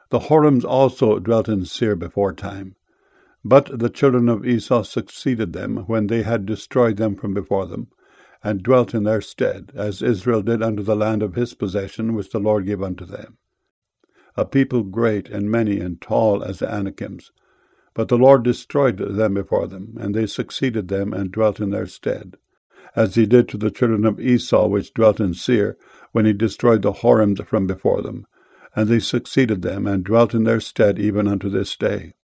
The Horims also dwelt in Seir beforetime. But the children of Esau succeeded them when they had destroyed them from before them, and dwelt in their stead, as Israel did unto the land of his possession, which the Lord gave unto them. A people great and many and tall as the Anakims. But the Lord destroyed them before them, and they succeeded them, and dwelt in their stead, as he did to the children of Esau, which dwelt in Seir, when he destroyed the Horims from before them. And they succeeded them, and dwelt in their stead even unto this day.